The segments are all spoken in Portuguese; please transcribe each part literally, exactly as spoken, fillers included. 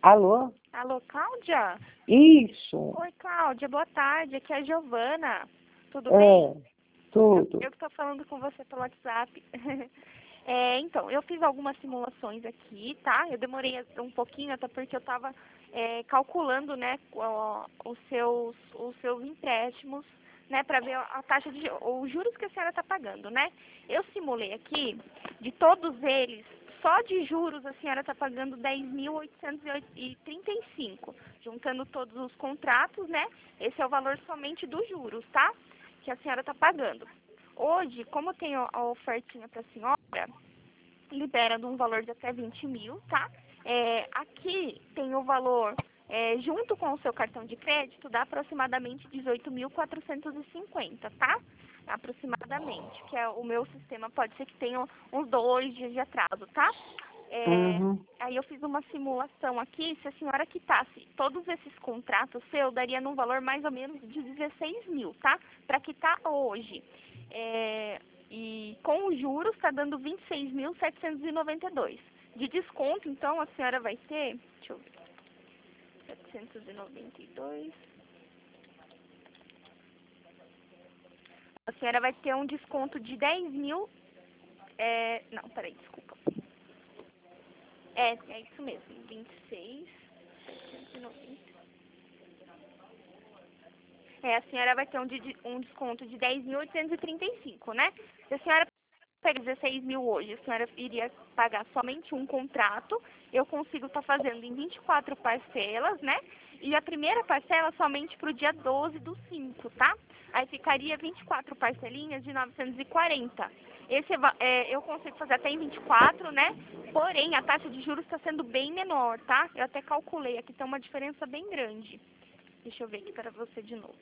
Alô? Alô, Cláudia? Isso. Oi, Cláudia, boa tarde. Aqui é a Giovana. Tudo É, bem? tudo. Eu, eu que estou falando com você pelo WhatsApp. É, então, eu fiz algumas simulações aqui, tá? Eu demorei um pouquinho, até porque eu estava é, calculando, né, o- os seus, os seus empréstimos, né, para ver a taxa de, os juros que a senhora está pagando, né? Eu simulei aqui, de todos eles, só de juros a senhora está pagando dez mil oitocentos e trinta e cinco, juntando todos os contratos, né? Esse é o valor somente dos juros, tá? Que a senhora está pagando. Hoje, como tem a ofertinha para a senhora, libera de um valor de até vinte mil, tá? É, aqui tem o valor, é, junto com o seu cartão de crédito, dá aproximadamente dezoito mil quatrocentos e cinquenta, tá? Aproximadamente, que é o meu sistema, pode ser que tenha uns dois dias de atraso, tá? É, Uhum. aí eu fiz uma simulação aqui, se a senhora quitasse todos esses contratos seus, daria num valor mais ou menos de dezesseis mil, tá? Para quitar hoje. É, e com os juros está dando vinte e seis mil setecentos e noventa e dois. De desconto, então, a senhora vai ter, deixa eu ver, setecentos e noventa e dois. A senhora vai ter um desconto de dez mil, é, não, peraí, desculpa. É, é isso mesmo, vinte e seis mil setecentos e noventa. É, a senhora vai ter um, de, um desconto de dez mil oitocentos e trinta e cinco, né? Se a senhora pega dezesseis mil hoje, a senhora iria pagar somente um contrato, eu consigo estar fazendo em vinte e quatro parcelas, né? E a primeira parcela somente para o dia doze do cinco, tá? Aí ficaria vinte e quatro parcelinhas de novecentos e quarenta. Esse é, eu consigo fazer até em vinte e quatro, né? Porém, a taxa de juros está sendo bem menor, tá? Eu até calculei, aqui tem uma diferença bem grande. Deixa eu ver aqui para você de novo.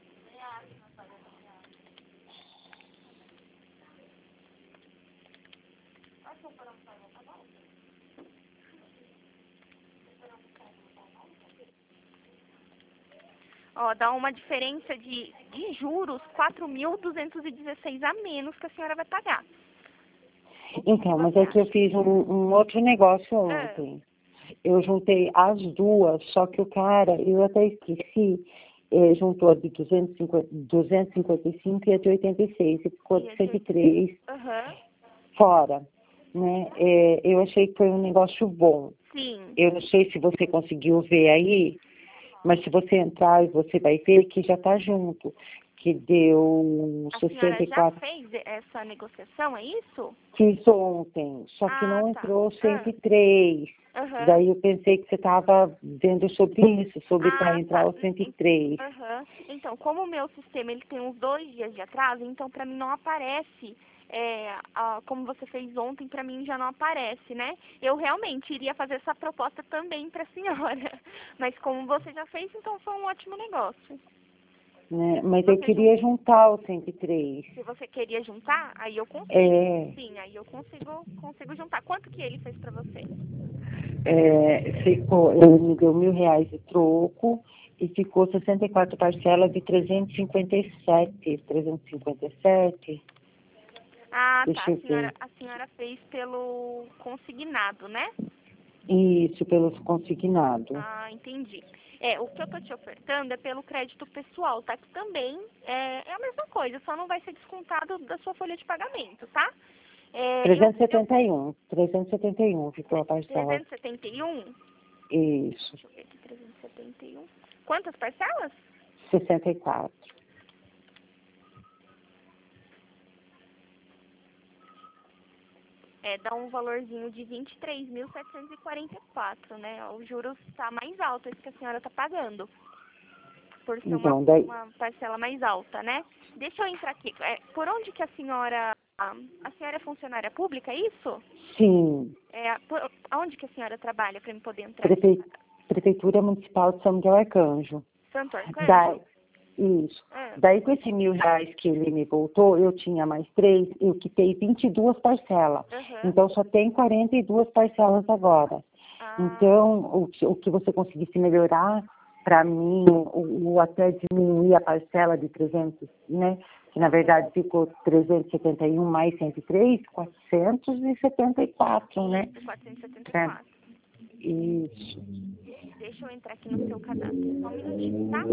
Ó, dá uma diferença de, de juros quatro mil duzentos e dezesseis a menos que a senhora vai pagar. Então, mas é que eu fiz um, um outro negócio Ah, ontem. Eu juntei as duas, só que o cara, eu até esqueci, eh, juntou a de duzentos e cinquenta, duzentos e cinquenta e cinco e a de oitenta e seis, e ficou e a de de cento e oito. três Aham. fora, né? Eh, eu achei que foi um negócio bom. Sim. Eu não sei se você conseguiu ver aí, mas se você entrar, você vai ver que já está junto, que deu A sessenta senhora e já quatro. fez essa negociação, é isso? Fiz ontem, só que Ah, não tá. entrou Ah, cento e três. aham. Daí eu pensei que você estava vendo sobre isso, sobre para Ah, entrar tá. o cento e En- três. Aham. Então, como o meu sistema ele tem uns dois dias de atraso, então para mim não aparece, é, a- como você fez ontem, para mim já não aparece, né? Eu realmente iria fazer essa proposta também para a senhora, mas como você já fez, então foi um ótimo negócio. Né? Se Mas eu você, jun- queria juntar o cento e três. se você queria juntar, aí eu consigo. É, Sim, aí eu consigo, consigo juntar. Quanto que ele fez para você? é, ficou, ele me deu mil reais de troco e ficou sessenta e quatro parcelas de trezentos e cinquenta e sete. trezentos e cinquenta e sete. Ah, tá. Deixa A eu ver. senhora, a senhora fez pelo consignado, né? Isso, pelos consignados. Ah, entendi. É, o que eu tô te ofertando é pelo crédito pessoal, tá? Que também é, é a mesma coisa, só não vai ser descontado da sua folha de pagamento, tá? É, eu, trezentos e eu, setenta e um. trezentos e setenta e um ficou a parcela. trezentos e setenta e um, Isso, deixa eu ver aqui, trezentos e setenta e um. Quantas parcelas? sessenta e quatro. É, dá um valorzinho de vinte e três mil setecentos e quarenta e quatro, né? O juros está mais alto, esse que a senhora está pagando, por ser uma, Então, daí, uma parcela mais alta, né? Deixa eu entrar aqui. É, por onde que a senhora... A senhora é funcionária pública, é isso? sim, É, por, aonde que a senhora trabalha para eu poder entrar aqui? Prefe... Prefeitura Municipal de São Miguel Arcanjo. Santo Arcanjo? Daí, isso. Ah, Daí, com esse mil reais que ele me voltou, eu tinha mais três, eu quitei vinte e duas parcelas. aham. Então, só tem quarenta e duas parcelas agora. Ah, Então, o que, o que você conseguisse melhorar, para mim, o, o até diminuir a parcela de trezentos, né? Que na verdade ficou trezentos e setenta e um mais cento e três, quatrocentos e setenta e quatro, né? isso, quatrocentos e setenta e É, quatro. isso. Deixa eu entrar aqui no seu cadastro. Só um minutinho, tá?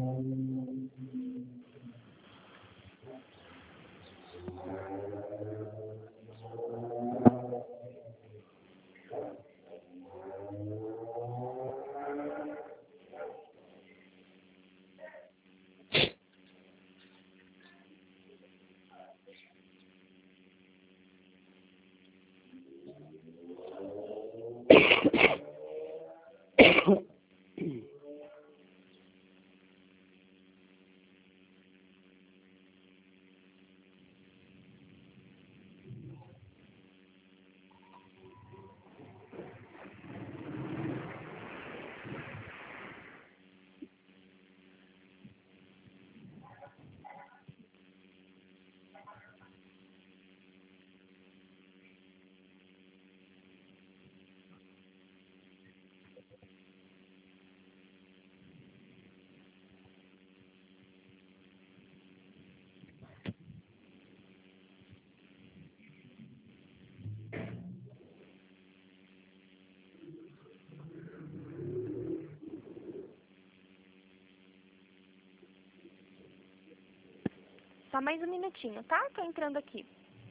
Só mais um minutinho, tá? Tô entrando aqui.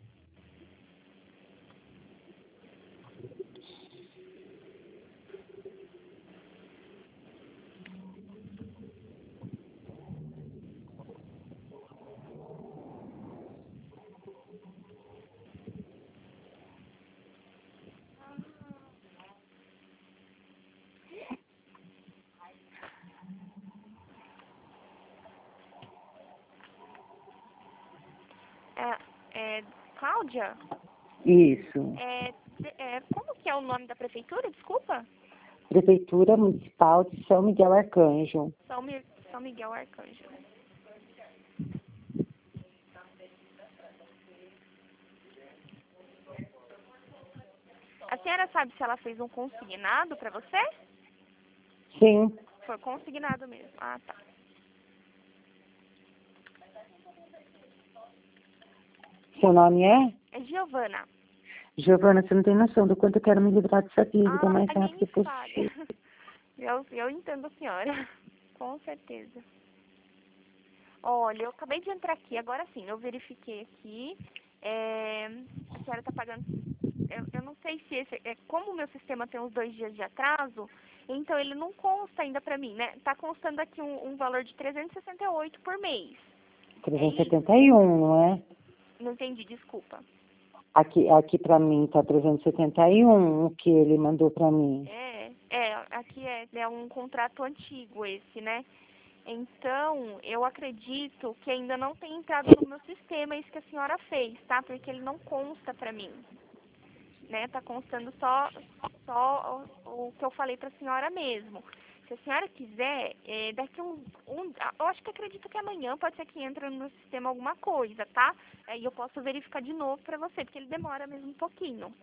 É, é, Cláudia? Isso. É, é, como que é o nome da prefeitura? Desculpa. Prefeitura Municipal de São Miguel Arcanjo. São, Mi São Miguel Arcanjo. A senhora sabe se ela fez um consignado para você? Sim. Foi consignado mesmo. Ah, tá. Seu nome é? É Giovana. Giovana, você não tem noção do quanto eu quero me livrar dessa dívida Ah, o mais nem rápido me fale. possível. Eu, eu entendo a senhora. Com certeza. Olha, eu acabei de entrar aqui, agora sim, eu verifiquei aqui. É, a senhora está pagando. Eu, eu não sei se esse. É, como o meu sistema tem uns dois dias de atraso, então ele não consta ainda para mim, né? Tá constando aqui um, um valor de trezentos e sessenta e oito por mês. trezentos e É setenta e um, não é? Não entendi, desculpa. Aqui, aqui pra mim tá trezentos e setenta e um o que ele mandou pra mim. É, é, aqui é, é um contrato antigo esse, né? Então, eu acredito que ainda não tem entrado no meu sistema isso que a senhora fez, tá? Porque ele não consta pra mim, né? Tá constando só, só o, o que eu falei pra senhora mesmo. Se a senhora quiser, é, daqui um, um... Eu acho que acredito que amanhã pode ser que entre no meu sistema alguma coisa, tá? Aí eu posso verificar de novo pra você, porque ele demora mesmo um pouquinho.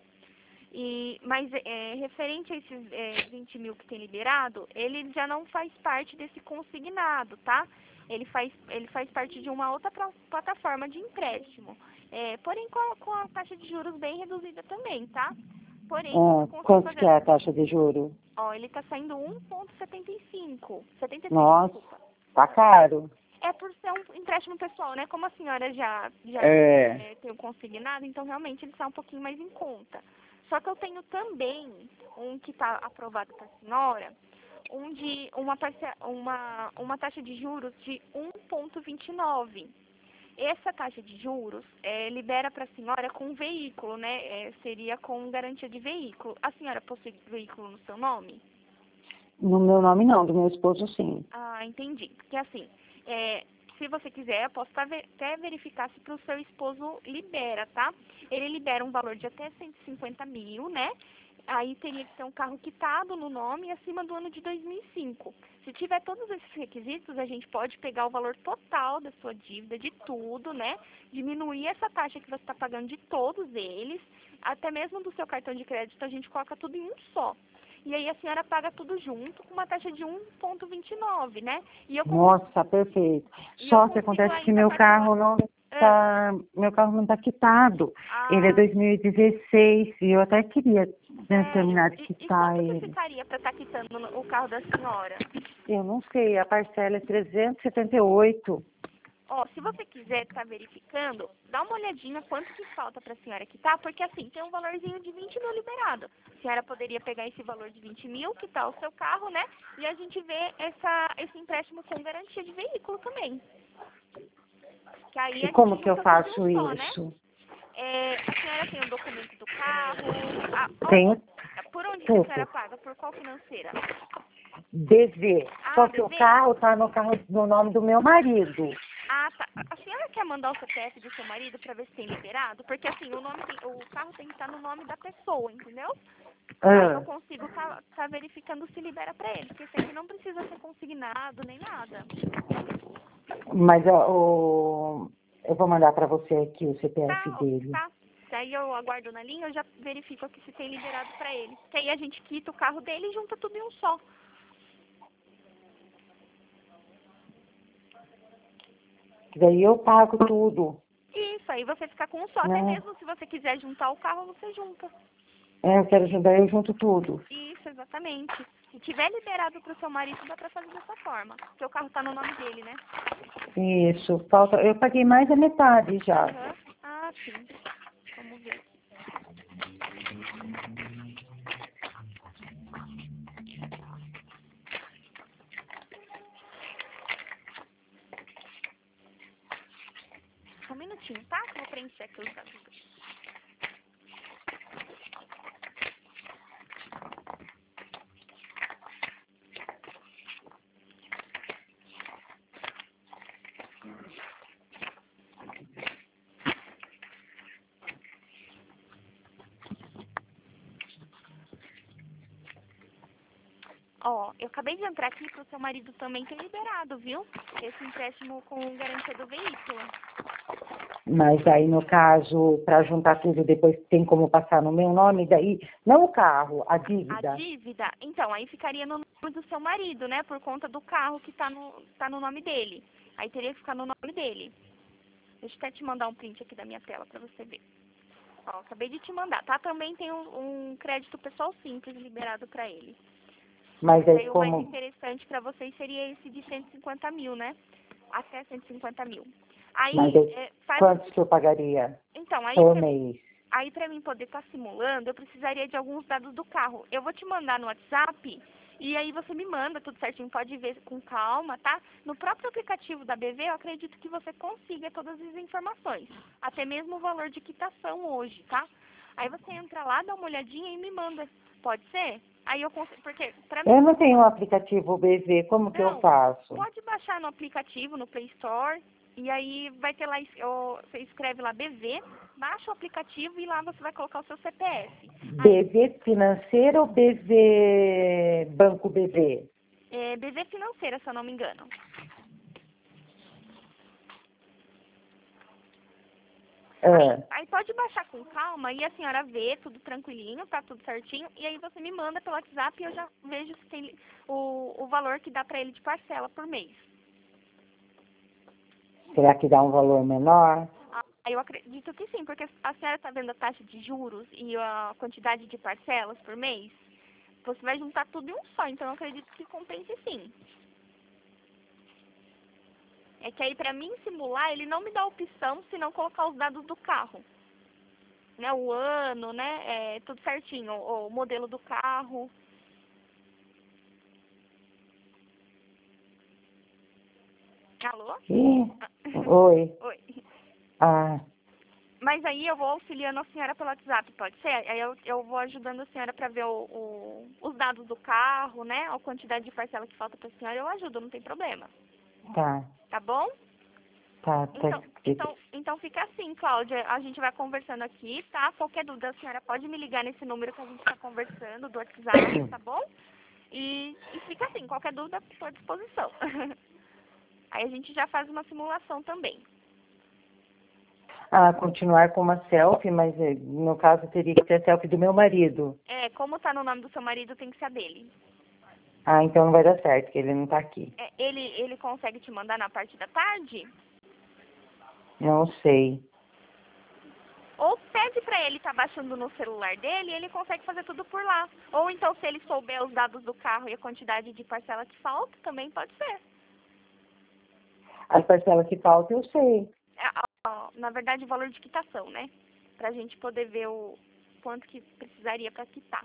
E, mas é, referente a esses é, vinte mil que tem liberado, ele já não faz parte desse consignado, tá? Ele faz, ele faz parte de uma outra plataforma de empréstimo. É, porém, com a, com a taxa de juros bem reduzida também, tá? Porém, Ah, eu consigo quanto fazer... que é a taxa de juro? Ó, ele tá saindo um vírgula setenta e cinco. setenta e seis, Nossa, desculpa. tá caro. É por ser um empréstimo pessoal, né? Como a senhora já, já É. é, tem o consignado, então realmente ele está um pouquinho mais em conta. Só que eu tenho também um que está aprovado para a senhora, um de uma, parcia, uma, uma taxa de juros de um vírgula vinte e nove. Essa taxa de juros é, libera para a senhora com veículo, né? É, seria com garantia de veículo. A senhora possui veículo no seu nome? No meu nome não, do meu esposo sim. Ah, entendi. Porque assim, é, se você quiser, eu posso até verificar se para o seu esposo libera, tá? Ele libera um valor de até cento e cinquenta mil, né? Aí teria que ter um carro quitado no nome acima do ano de dois mil e cinco. Se tiver todos esses requisitos, a gente pode pegar o valor total da sua dívida, de tudo, né? Diminuir essa taxa que você está pagando de todos eles, até mesmo do seu cartão de crédito, a gente coloca tudo em um só. E aí a senhora paga tudo junto com uma taxa de um vírgula vinte e nove, né? E eu consigo, Nossa, perfeito. e eu Só que consigo acontece que ainda meu parcelar. carro não Ah, tá, meu carro não tá quitado. Ele é ah, dois mil e dezesseis e eu até queria Deve terminar de E, e quitar quanto que ele. ficaria para estar quitando no- o carro da senhora? Eu não sei, a parcela é trezentos e setenta e oito. Ó, se você quiser estar verificando, dá uma olhadinha quanto que falta para a senhora quitar, porque assim, tem um valorzinho de vinte mil liberado. A senhora poderia pegar esse valor de vinte mil, quitar o seu carro, né? E a gente vê essa, esse empréstimo com garantia de veículo também. Que aí E a como gente que eu junta tudo em faço um só, né? isso? É, a senhora tem o documento do carro, a, Tenho a- por onde que a senhora tudo. paga? Por qual financeira? D V. Ah, Só que o B V? carro tá no carro no nome do meu marido. Ah, tá. A senhora quer mandar o C P F do seu marido para ver se tem liberado? Porque assim, o nome tem, o carro tem que estar no nome da pessoa, entendeu? Aí eu Ah, consigo estar tá, tá verificando se libera para ele, porque esse aqui não precisa ser consignado nem nada. mas ó, o- eu vou mandar para você aqui o C P F Tá, dele. tá. Daí eu aguardo na linha, eu já verifico aqui se tem liberado para ele. Que aí a gente quita o carro dele e junta tudo em um só. Daí eu pago tudo. Isso, aí você fica com um só. Até Né? mesmo se você quiser juntar o carro, você junta. É, eu quero ajudar, eu junto tudo. Isso, exatamente. Se tiver liberado para o seu marido, dá para fazer dessa forma. Porque o carro tá no nome dele, né? Isso, falta. Eu paguei mais da metade já. Aham. Ah, sim. Vamos ver. Só um minutinho, tá? Que eu vou preencher aqui os dados. Ó, eu acabei de entrar aqui pro seu marido também ter liberado, viu? Esse empréstimo com garantia do veículo. Mas aí, no caso, para juntar tudo, depois tem como passar no meu nome, daí, não o carro, a A dívida. dívida, então, aí ficaria no nome do seu marido, né? Por conta do carro que tá no, tá no nome dele. Aí teria que ficar no nome dele. Deixa eu até te mandar um print aqui da minha tela pra você ver. Ó, acabei de te mandar, tá? Também tem um, um crédito pessoal simples liberado pra ele. Mas Mas aí aí o mais como, interessante pra vocês seria esse de cento e cinquenta mil, né? Até cento e cinquenta mil. mas Aí, aí, é, faz... quantos que eu pagaria Então, aí por pra, mês? aí pra mim poder estar simulando, eu precisaria de alguns dados do carro. Eu vou te mandar no WhatsApp e aí você me manda tudo certinho. Pode ver com calma, tá? No próprio aplicativo da B V, eu acredito que você consiga todas as informações. Até mesmo o valor de quitação hoje, tá? Aí você entra lá, dá uma olhadinha e me manda. Pode ser? Aí eu consigo, porque pra mim Eu não tenho o simular... aplicativo B V, como que eu Não, faço? pode baixar no aplicativo, no Play Store, e aí vai ter lá, es- ó, você escreve lá B V, baixa o aplicativo e lá você vai colocar o seu C P F. Aí, B V financeiro ou B V banco B V? é B V financeira, se eu não me engano. Aí, Ah, aí pode baixar com calma e a senhora vê tudo tranquilinho, tá tudo certinho, e aí você me manda pelo WhatsApp e eu já vejo se tem o, o valor que dá pra ele de parcela por mês. será que dá um valor menor? Ah, eu acredito que sim, porque a senhora está vendo a taxa de juros e a quantidade de parcelas por mês. Você vai juntar tudo em um só, então eu acredito que compense sim. É que aí pra mim simular, ele não me dá opção se não colocar os dados do carro. Né, o ano, né, é, tudo certinho, o, o modelo do carro. Alô? Ih, oi. Oi. Ah, Mas aí eu vou auxiliando a senhora pelo WhatsApp, pode ser? Aí eu, eu vou ajudando a senhora para ver o, o- os dados do carro, né? A quantidade de parcela que falta para a senhora, eu ajudo, não tem problema. tá, Tá bom? tá, tá. Então, então, então fica assim, Cláudia. A gente vai conversando aqui, tá? Qualquer dúvida, a senhora pode me ligar nesse número que a gente está conversando, do WhatsApp, tá bom? E, e fica assim, qualquer dúvida, estou à disposição. Aí a gente já faz uma simulação também. Ah, continuar com uma selfie, mas eh, no caso teria que ter a selfie do meu marido. É, como tá no nome do seu marido, tem que ser a dele. Ah, então não vai dar certo, porque ele não tá aqui. É, ele, ele consegue te mandar na parte da tarde? Não sei. Ou pede para ele estar tá baixando no celular dele e ele consegue fazer tudo por lá. Ou então, se ele souber os dados do carro e a quantidade de parcela que falta, também pode ser. As parcelas que faltam eu sei. É, ó, na verdade, o valor de quitação, né? Pra gente poder ver o quanto que precisaria para quitar.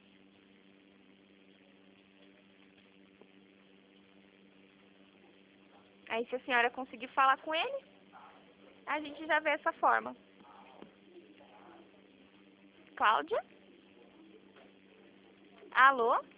Aí, se a senhora conseguir falar com ele, a gente já vê essa forma. Cláudia? Alô?